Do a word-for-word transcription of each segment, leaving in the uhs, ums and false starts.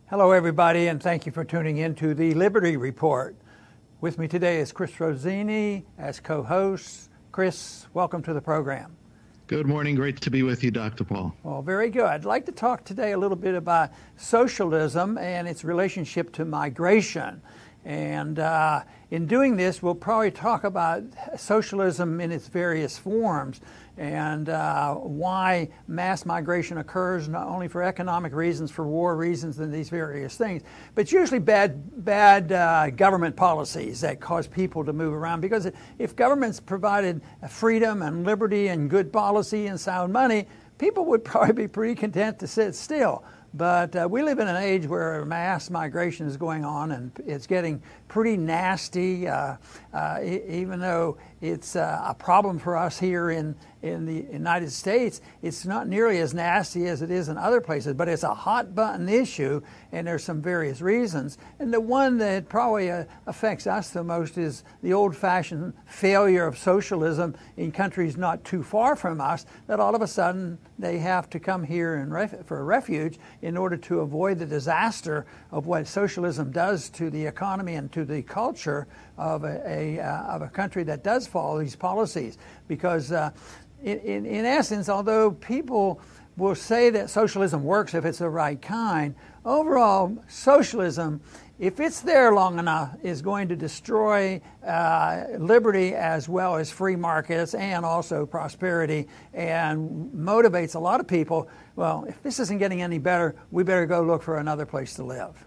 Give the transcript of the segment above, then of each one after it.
Hello, everybody, and thank you for tuning in to the Liberty Report. With me today is Chris Rossini as co-host. Chris, welcome to the program. Good morning. Great to be with you, Doctor Paul. Well, very good. I'd like to talk today a little bit about socialism and its relationship to migration. And uh, in doing this, we'll probably talk about socialism in its various forms and uh, why mass migration occurs, not only for economic reasons, for war reasons, and these various things, but usually bad, bad uh, government policies that cause people to move around. Because if governments provided freedom and liberty and good policy and sound money, people would probably be pretty content to sit still. But uh, we live in an age where mass migration is going on, and it's getting pretty nasty, uh, uh, e- even though it's uh, a problem for us here in, in the United States. It's not nearly as nasty as it is in other places, but it's a hot button issue, and there's some various reasons. And the one that probably uh, affects us the most is the old-fashioned failure of socialism in countries not too far from us, that all of a sudden they have to come here and ref- for refuge in order to avoid the disaster of what socialism does to the economy and to the culture of a, a uh, of a country that does follow these policies. Because uh, in, in, in essence, although people will say that socialism works if it's the right kind, overall socialism, if it's there long enough, is going to destroy uh, liberty as well as free markets and also prosperity, and motivates a lot of people. Well, if this isn't getting any better, we better go look for another place to live.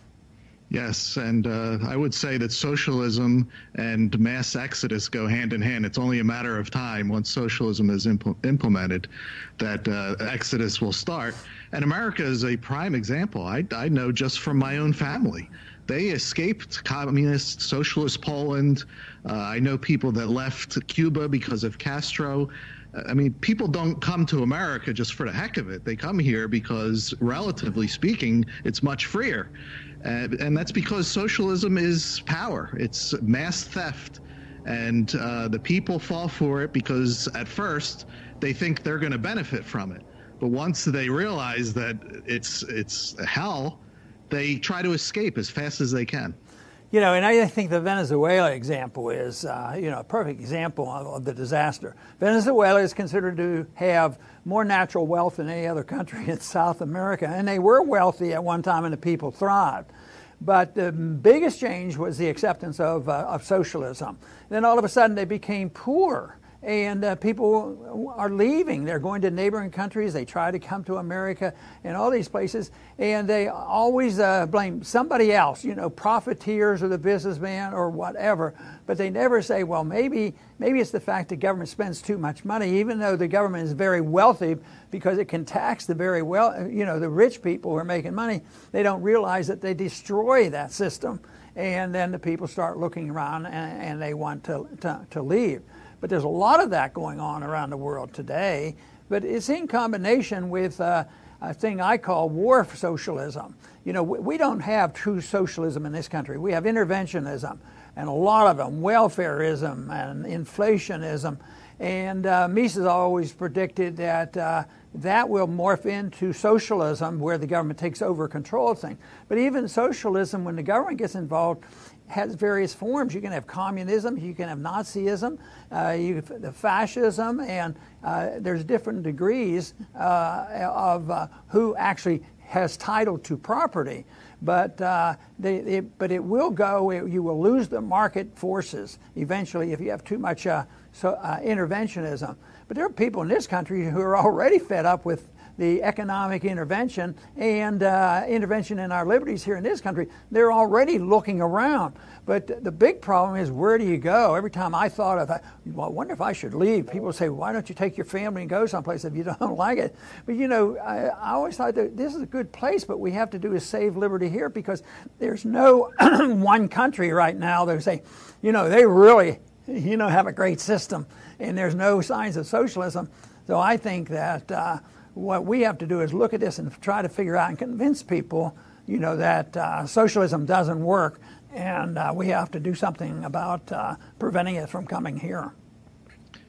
Yes, and uh, I would say that socialism and mass exodus go hand in hand. It's only a matter of time once socialism is impl- implemented that uh, exodus will start. And America is a prime example. I, I know just from my own family. They escaped communist, socialist Poland. Uh, I know people that left Cuba because of Castro. I mean, people don't come to America just for the heck of it. They come here because, relatively speaking, it's much freer. Uh, and that's because socialism is power. It's mass theft. And uh, the people fall for it because, at first, they think they're going to benefit from it. But once they realize that it's it's hell, they try to escape as fast as they can. You know, and I think the Venezuela example is, uh, you know, a perfect example of, of the disaster. Venezuela is considered to have more natural wealth than any other country in South America, and they were wealthy at one time, and the people thrived. But the biggest change was the acceptance of, uh, of socialism. Then all of a sudden they became poor. And uh, people are leaving. They're going to neighboring countries. They try to come to America and all these places. And they always uh, blame somebody else, you know, profiteers or the businessman or whatever. But they never say, well, maybe maybe it's the fact the government spends too much money, even though the government is very wealthy, because it can tax the very well, you know, the rich people who are making money. They don't realize that they destroy that system. And then the people start looking around and, and they want to, to, to leave. But there's a lot of that going on around the world today. But it's in combination with uh, a thing I call war socialism. You know, we, we don't have true socialism in this country. We have interventionism, and a lot of them, welfareism and inflationism. And uh, Mises always predicted that uh, that will morph into socialism, where the government takes over control of things. But even socialism, when the government gets involved, has various forms. You can have communism, you can have Nazism, uh, you the fascism, and uh, there's different degrees uh, of uh, who actually has title to property. But uh, they, they, but it will go. It, you will lose the market forces eventually if you have too much uh, so, uh, interventionism. But there are people in this country who are already fed up with the economic intervention and uh, intervention in our liberties here in this country. They're already looking around. But the big problem is, where do you go? Every time I thought of, well, I wonder if I should leave, people say, why don't you take your family and go someplace if you don't like it? But, you know, I, I always thought that this is a good place, but we have to do is save liberty here, because there's no one country right now that say, you know, they really, you know, have a great system, and there's no signs of socialism. So I think that uh, what we have to do is look at this and try to figure out and convince people, you know, that uh, socialism doesn't work, and uh, we have to do something about uh, preventing it from coming here.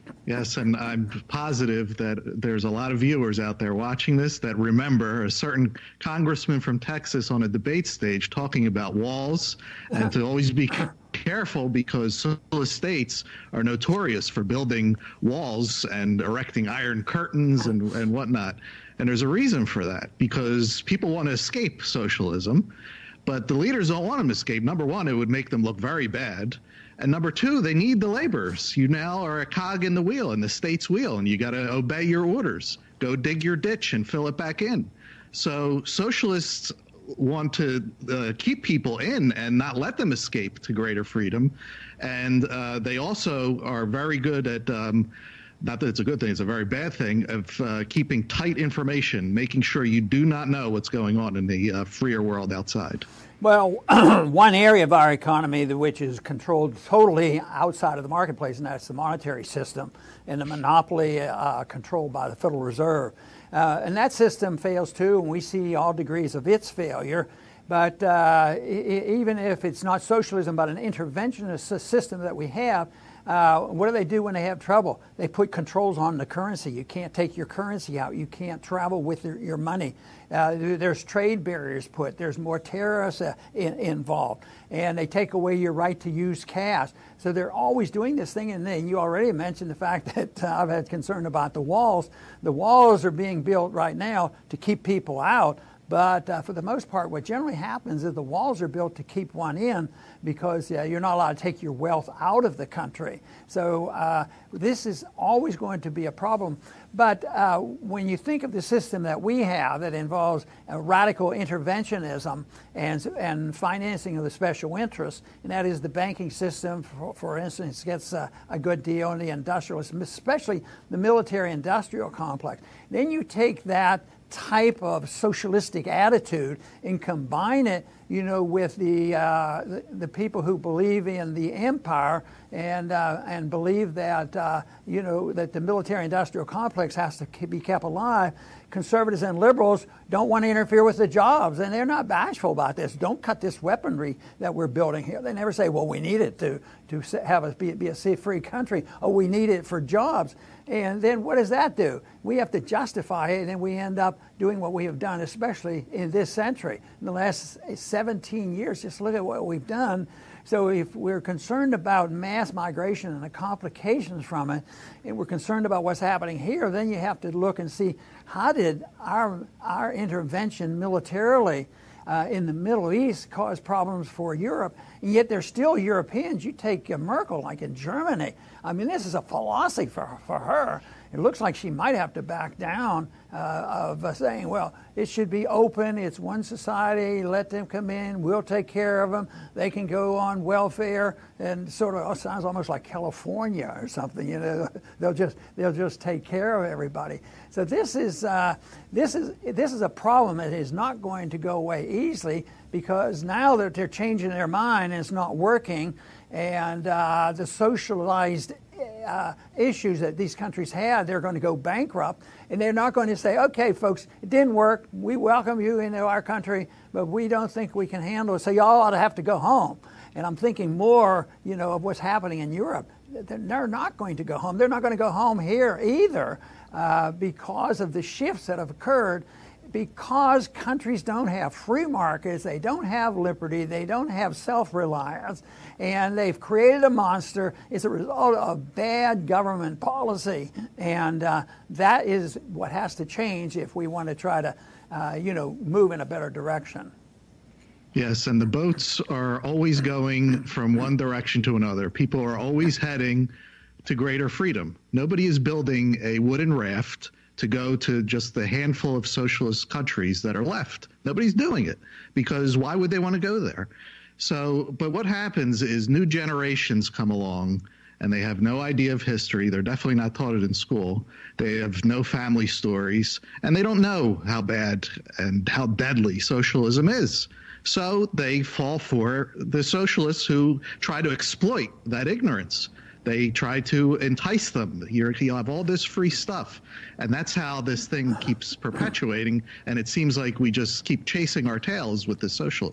Yes, and I'm positive that there's a lot of viewers out there watching this that remember a certain congressman from Texas on a debate stage talking about walls and to always be careful because socialist states are notorious for building walls and erecting iron curtains and, and whatnot. And there's a reason for that, because people want to escape socialism, but the leaders don't want them to escape. Number one, it would make them look very bad. And number two, they need the laborers. You now are a cog in the wheel, in the state's wheel, and you got to obey your orders. Go dig your ditch and fill it back in. So socialists want to uh, keep people in and not let them escape to greater freedom. And uh, they also are very good at, um, not that it's a good thing, it's a very bad thing, of uh, keeping tight information, making sure you do not know what's going on in the uh, freer world outside. Well, one area of our economy that which is controlled totally outside of the marketplace, and that's the monetary system and the monopoly uh, controlled by the Federal Reserve. Uh, and that system fails too, and we see all degrees of its failure. But uh, I- even if it's not socialism but an interventionist system that we have, Uh, what do they do when they have trouble? They put controls on the currency. You can't take your currency out. You can't travel with your, your money. Uh, there's trade barriers put. There's more tariffs uh, in, involved. And they take away your right to use cash. So they're always doing this thing. And then you already mentioned the fact that uh, I've had concern about the walls. The walls are being built right now to keep people out. But uh, for the most part, what generally happens is the walls are built to keep one in because uh, you're not allowed to take your wealth out of the country. So uh, this is always going to be a problem. But uh, when you think of the system that we have that involves a radical interventionism and, and financing of the special interests, and that is the banking system, for, for instance, gets a, a good deal, and the industrialists, especially the military-industrial complex. Then you take that type of socialistic attitude and combine it, you know, with the uh, the, the people who believe in the empire and uh, and believe that uh, you know that the military-industrial complex has to be kept alive. Conservatives and liberals don't want to interfere with the jobs, and they're not bashful about this. Don't cut this weaponry that we're building here. They never say, "Well, we need it to to have us be, be a free country." Oh, we need it for jobs. And then what does that do? We have to justify it, and then we end up doing what we have done, especially in this century. In the last seventeen years, just look at what we've done. So if we're concerned about mass migration and the complications from it, and we're concerned about what's happening here, then you have to look and see, how did our, our intervention militarily uh, in the Middle East cause problems for Europe? And yet they're still Europeans. You take uh, Merkel, like in Germany. I mean, this is a philosophy for, for her. It looks like she might have to back down uh, of uh, saying, well, it should be open. It's one society. Let them come in. We'll take care of them. They can go on welfare, and sort of oh, sounds almost like California or something. You know, they'll just they'll just take care of everybody. So this is uh, this is this is a problem that is not going to go away easily, because now that they're changing their mind and it's not working, and uh, the socialized Uh, issues that these countries had, they're going to go bankrupt, and they're not going to say, okay, folks, it didn't work. We welcome you into our country, but we don't think we can handle it, so y'all ought to have to go home. And I'm thinking more, you know, of what's happening in Europe. They're not going to go home. They're not going to go home here either uh, because of the shifts that have occurred. Because countries don't have free markets, they don't have liberty, they don't have self-reliance, and they've created a monster. It's a result of bad government policy, and uh, that is what has to change if we want to try to, uh, you know, move in a better direction. Yes, and the boats are always going from one direction to another. People are always heading to greater freedom. Nobody is building a wooden raft to go to just the handful of socialist countries that are left. Nobody's doing it, because why would they want to go there? So, but what happens is new generations come along and they have no idea of history. They're definitely not taught it in school. They have no family stories, and they don't know how bad and how deadly socialism is. So they fall for the socialists who try to exploit that ignorance. They try to entice them. You're, you'll have all this free stuff. And that's how this thing keeps perpetuating. And it seems like we just keep chasing our tails with the socialism.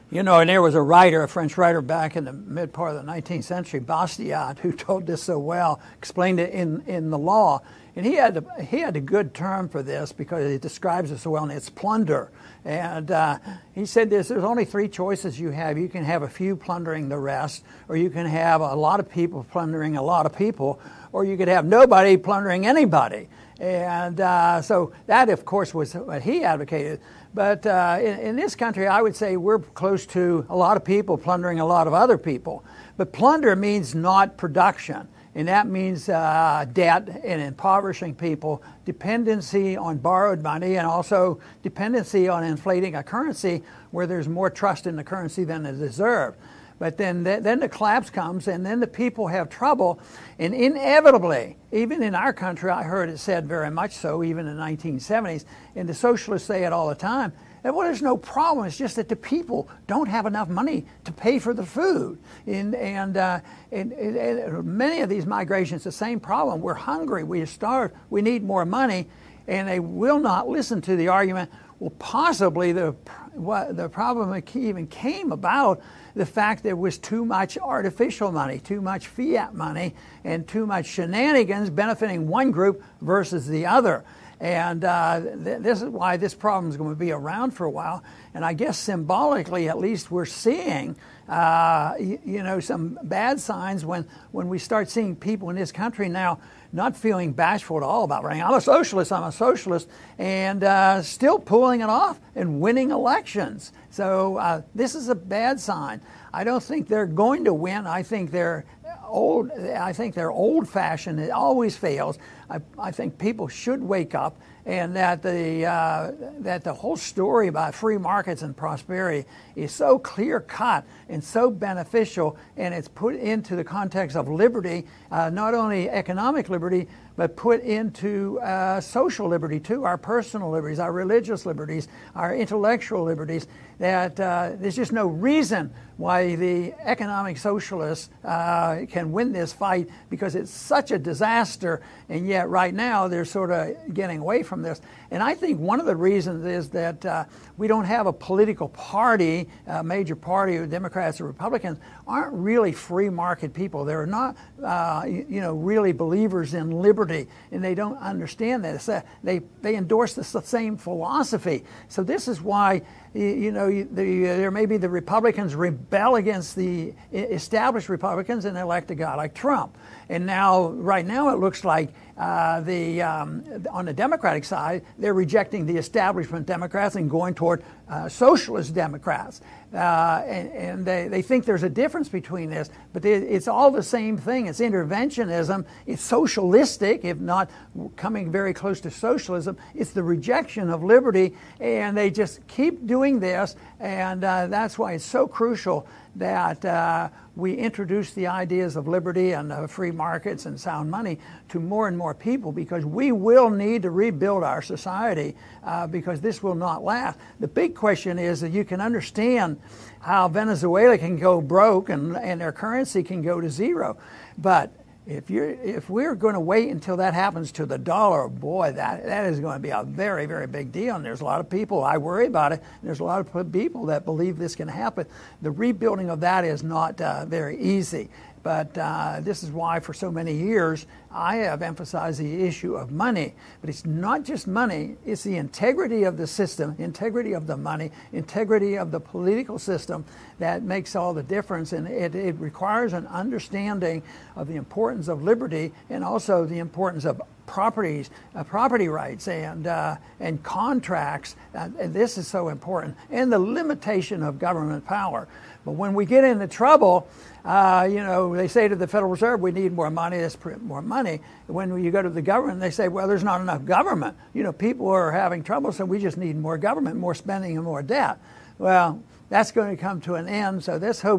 You know, and there was a writer, a French writer back in the mid part of the nineteenth century, Bastiat, who told this so well, explained it in, in the law. And he had, a, he had a good term for this because he describes it so well, and it's plunder. And uh, he said this, there's only three choices you have. You can have a few plundering the rest, or you can have a lot of people plundering a lot of people, or you could have nobody plundering anybody. And uh, so that, of course, was what he advocated. But uh, in, in this country, I would say we're close to a lot of people plundering a lot of other people. But plunder means not production. And that means uh, debt and impoverishing people, dependency on borrowed money, and also dependency on inflating a currency where there's more trust in the currency than is deserved. But then, then the collapse comes, and then the people have trouble. And inevitably, even in our country, I heard it said very much so, even in the nineteen seventies, and the socialists say it all the time, that, well, there's no problem. It's just that the people don't have enough money to pay for the food. And, and, uh, and, and, and many of these migrations, the same problem. We're hungry. We are starved. We need more money. And they will not listen to the argument, well, possibly the, what, the problem even came about the fact there was too much artificial money, too much fiat money, and too much shenanigans benefiting one group versus the other. And uh, th- this is why this problem is going to be around for a while. And I guess symbolically, at least, we're seeing, uh, you, you know, some bad signs when, when we start seeing people in this country now not feeling bashful at all about running. I'm a socialist, I'm a socialist, and uh, still pulling it off and winning elections. So uh, this is a bad sign. I don't think they're going to win. I think they're old. I think they're old-fashioned. It always fails. I, I think people should wake up, and that the uh, that the whole story about free markets and prosperity is so clear-cut and so beneficial, and it's put into the context of liberty, uh, not only economic liberty, but put into uh, social liberty too, our personal liberties, our religious liberties, our intellectual liberties, that uh, there's just no reason why the economic socialists uh, can win this fight, because it's such a disaster, and yet right now they're sort of getting away from this. And I think one of the reasons is that uh, we don't have a political party, a major party, or Democrats or Republicans aren't really free market people. They're not, uh, you know, really believers in liberty, and they don't understand this. Uh, they they endorse the same philosophy. So this is why, you know, the, there may be the Republicans rebel against the established Republicans and elect a guy like Trump. And now, right now, it looks like uh, the um, on the Democratic side, they're rejecting the establishment Democrats and going toward uh, socialist Democrats. Uh, and and they, they think there's a difference between this, but they, it's all the same thing. It's interventionism. It's socialistic, if not coming very close to socialism. It's the rejection of liberty, and they just keep doing this, and uh, that's why it's so crucial that uh, we introduce the ideas of liberty and uh, free markets and sound money to more and more people, because we will need to rebuild our society, uh, because this will not last. The big question is that you can understand how Venezuela can go broke and, and their currency can go to zero. But if you're if we're going to wait until that happens to the dollar, boy, that that is going to be a very, very big deal. And there's a lot of people, I worry about it, and there's a lot of people that believe this can happen. The rebuilding of that is not uh, very easy. But uh, this is why for so many years I have emphasized the issue of money. But it's not just money, it's the integrity of the system, integrity of the money, integrity of the political system that makes all the difference. And it, it requires an understanding of the importance of liberty, and also the importance of properties, uh, property rights, and uh, and contracts. Uh, and this is so important, and the limitation of government power. But when we get into trouble, uh, you know, they say to the Federal Reserve, we need more money, let's print more money. When you go to the government, they say, well, there's not enough government. You know, people are having trouble, so we just need more government, more spending, and more debt. Well, that's going to come to an end. So let's hope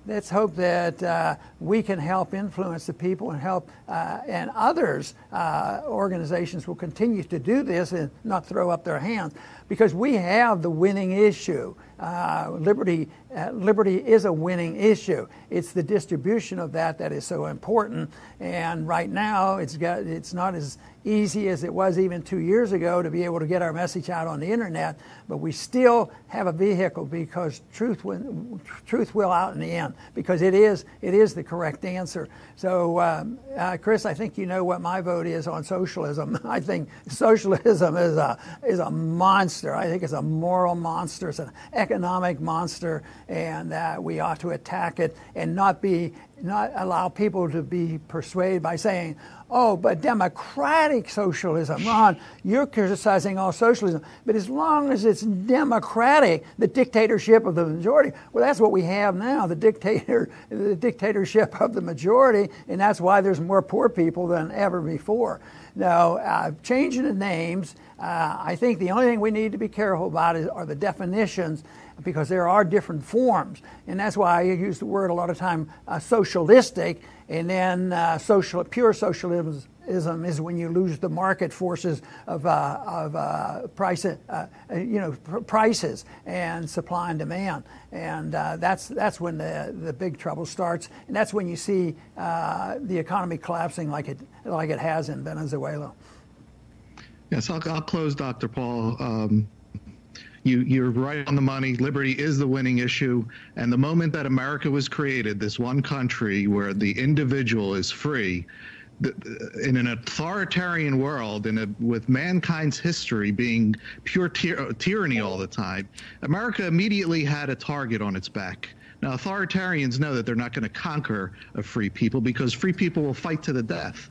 let's hope that uh, we can help influence the people and help, uh, and others, uh, organizations will continue to do this and not throw up their hands, because we have the winning issue. Uh, liberty, uh, liberty is a winning issue. It's the distribution of that that is so important. And right now, it's got it's not as easy as it was even two years ago to be able to get our message out on the internet. But we still have a vehicle, because truth will, truth will out in the end, because it is it is the correct answer. So, um, uh, Chris, I think you know what my vote is on socialism. I think socialism is a is a monster. I think it's a moral monster. It's an economic monster, and uh, we ought to attack it and not be not allow people to be persuaded by saying, oh, but democratic socialism. Ron, you're criticizing all socialism, but as long as it's democratic, the dictatorship of the majority, well, that's what we have now, the dictator, the dictatorship of the majority, and that's why there's more poor people than ever before. Now, uh, changing the names, uh, I think the only thing we need to be careful about is, are the definitions, because there are different forms. And that's why I use the word a lot of time uh, socialistic, and then uh, social, pure socialism is when you lose the market forces of, uh, of uh, price, uh, you know, pr- prices and supply and demand. And uh, that's that's when the, the big trouble starts. And that's when you see uh, the economy collapsing like it, like it has in Venezuela. Yes, I'll, I'll close, Doctor Paul. Um, You, you're right on the money. Liberty is the winning issue. And the moment that America was created, this one country where the individual is free, the, in an authoritarian world, in a, with mankind's history being pure tyr- tyranny all the time, America immediately had a target on its back. Now, authoritarians know that they're not going to conquer a free people, because free people will fight to the death.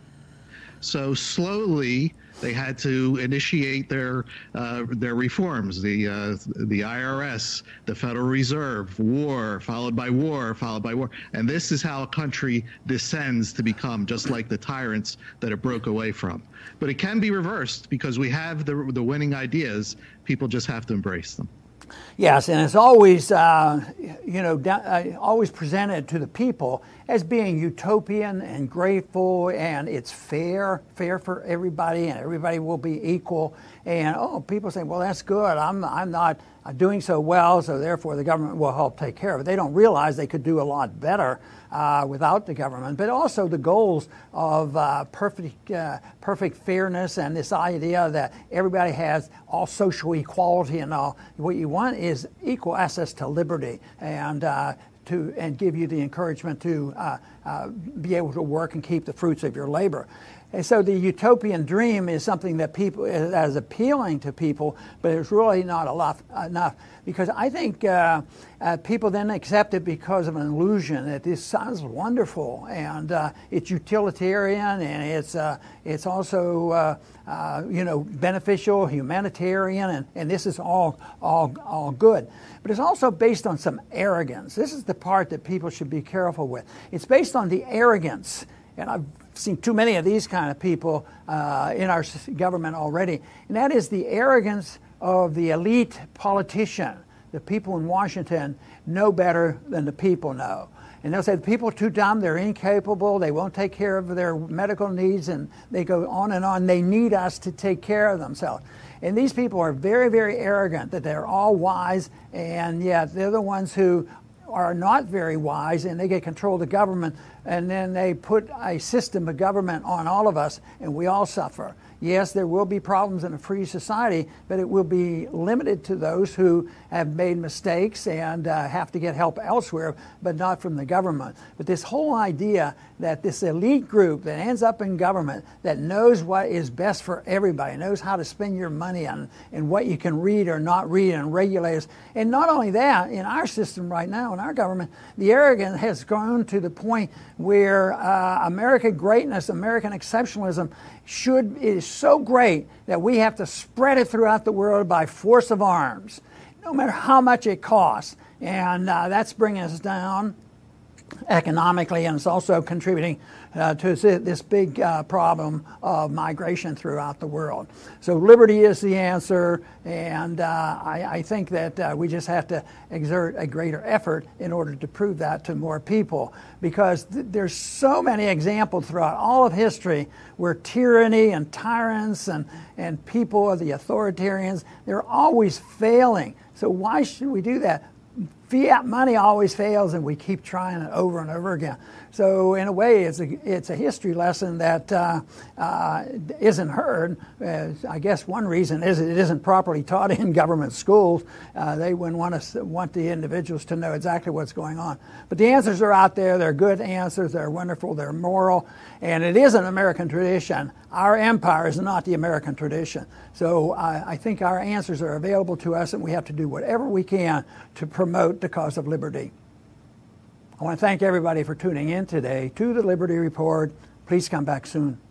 So slowly, they had to initiate their uh, their reforms, the uh, the I R S, the Federal Reserve, war, followed by war, followed by war. And this is how a country descends to become just like the tyrants that it broke away from. But it can be reversed, because we have the the winning ideas. People just have to embrace them. Yes, and it's always, uh, you know, uh, always presented to the people as being utopian and grateful, and it's fair, fair for everybody, and everybody will be equal. And oh, people say, well, that's good. I'm, I'm not doing so well, so therefore the government will help take care of it. They don't realize they could do a lot better uh, without the government. But also the goals of uh, perfect, uh, perfect fairness, and this idea that everybody has all social equality and all. What you want is equal access to liberty, and uh, to and give you the encouragement to uh, uh, be able to work and keep the fruits of your labor. And so the utopian dream is something that people that is appealing to people, but it's really not a lot, enough, because I think uh, uh, people then accept it because of an illusion that this sounds wonderful, and uh, it's utilitarian, and it's uh, it's also uh, uh, you know, beneficial, humanitarian, and, and this is all all all good. But it's also based on some arrogance. This is the part that people should be careful with. It's based on the arrogance, and I've seen too many of these kind of people uh, in our government already, and that is the arrogance of the elite politician. The people in Washington know better than the people know. And they'll say the people are too dumb, they're incapable, they won't take care of their medical needs, and they go on and on. They need us to take care of themselves. And these people are very, very arrogant that they're all wise, and yet they're the ones who are not very wise, and they get control of the government, and then they put a system of government on all of us, and we all suffer. Yes, there will be problems in a free society, but it will be limited to those who have made mistakes and uh, have to get help elsewhere, but not from the government. But this whole idea that this elite group that ends up in government, that knows what is best for everybody, knows how to spend your money on, and what you can read or not read, and regulators. And not only that, in our system right now, in our government, the arrogance has grown to the point where uh, American greatness, American exceptionalism should is so great that we have to spread it throughout the world by force of arms, no matter how much it costs. And uh, that's bringing us down. economically, and it's also contributing uh, to this big uh, problem of migration throughout the world. So liberty is the answer, and uh, I, I think that uh, we just have to exert a greater effort in order to prove that to more people, because th- there's so many examples throughout all of history where tyranny and tyrants and, and people, the authoritarians, they're always failing. So why should we do that? Fiat money always fails, and we keep trying it over and over again. So in a way, it's a, it's a history lesson that uh, uh, isn't heard. Uh, I guess one reason is it isn't properly taught in government schools. Uh, they wouldn't want us want the individuals to know exactly what's going on. But the answers are out there. They're good answers. They're wonderful. They're moral. And it is an American tradition. Our empire is not the American tradition. So uh, I think our answers are available to us, and we have to do whatever we can to promote the cause of liberty. I want to thank everybody for tuning in today to the Liberty Report. Please come back soon.